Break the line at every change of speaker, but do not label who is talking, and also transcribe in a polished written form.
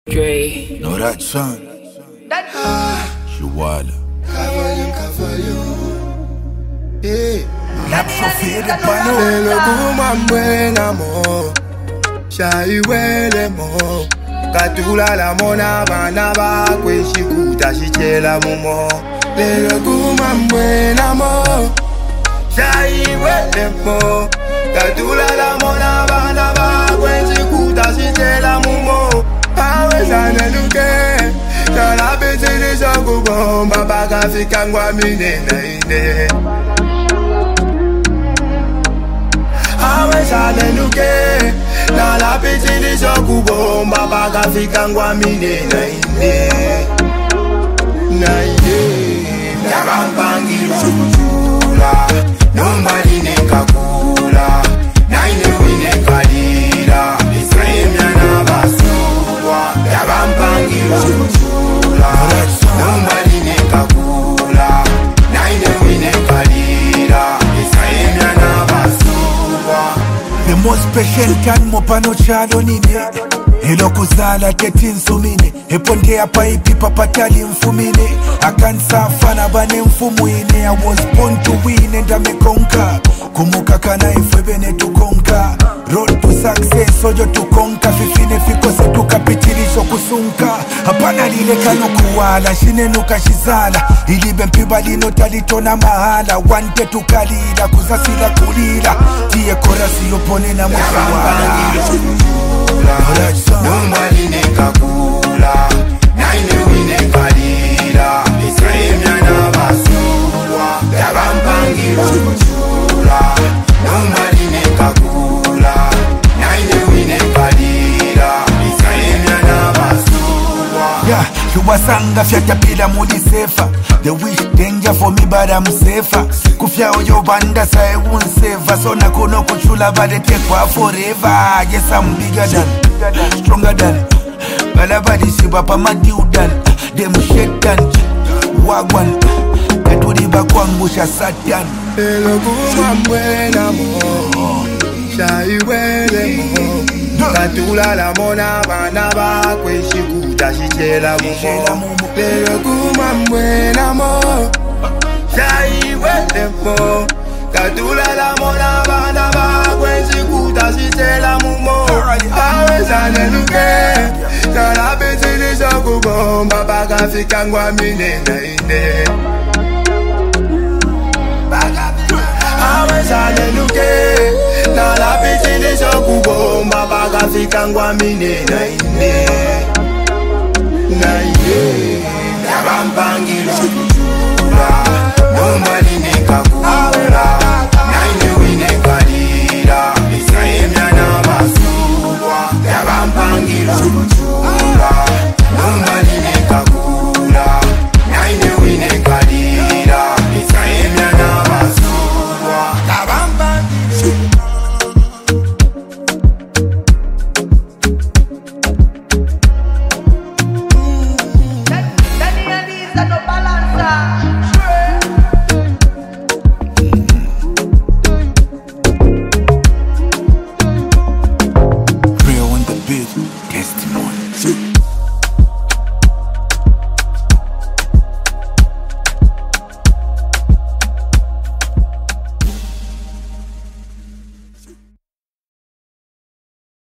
Dre.
Know that son? Shawala.
Cover you. Yeah.
Rap chauffeur de panneau.
Lelo kuma mwenga mo. Shai wele mo. Katula la mona bana ba kwe shikuta shichela mumo. Lelo kuma mwenga mo. Shai wele mo. Katula la mona bana ba kwe shikuta shichela mumo. Awezana luke. Kala betele soko bomba baka fikangwa mine na ine. Awezana luke. Kala betele soko bomba baka fikangwa mine na ine. Na ine. Yarampangi chula. Nobody neka kula. Na ine wine kalila. Israel yana basulwa. Yarampangi chula. Nobody neka kula. Na ine wine kalila. Israel yana basulwa.
The most special kan mopano chalo nine. Elokuzala tetinzumine epondea paipi papatali mfumine akansafana bane mfumuine. I was born to win and I'm a conquer. Kumuka kana ifwebene tukonka. Road to success ojo tukonka. Fifine fikose tukapitilisho kusunka. Hapana lile kano kuwala shinenuka shizala. Ilibe mpiba lino talitona mahala. Wante tukalila kuzasila kulila. Tiye korasi yopone na mwisawala.
Nobody neka kula. Na ine wine kalila. Israel yana basulwa. Yarampangi chula. Nobody neka kula. Na ine wine kalila. Israel yana basulwa.
Yeah, Kiwasanga fyata pila mudi safer. They wish danger for me but I'm safer. Kufya oyo banda sa I won't save. So na kono kuchula but they take wa forever. Yes, I'm bigger than, stronger than Balabadi shiba pa madiudan. Dem shake than wagwan. Katuri bakwangusha satan.
Lelo kuma mwena mo. Shai wele mo. Katula la mona bana ba kwe shikuta shichela mumo. Lelo kuma mwena mo. Shai wele mo. Katula la mona bana ba kwe shikuta shichela mumo. Awezana luke. Kala betele soko bomba baka fikangwa mine na ine. Awezana luke. Kala betele soko bomba baka fikangwa mine na ine. Na ine. Yarampangi chula. Nobody neka kula. Na ine wine kalila. Israel yana basulwa. Yarampangi chula. Nobody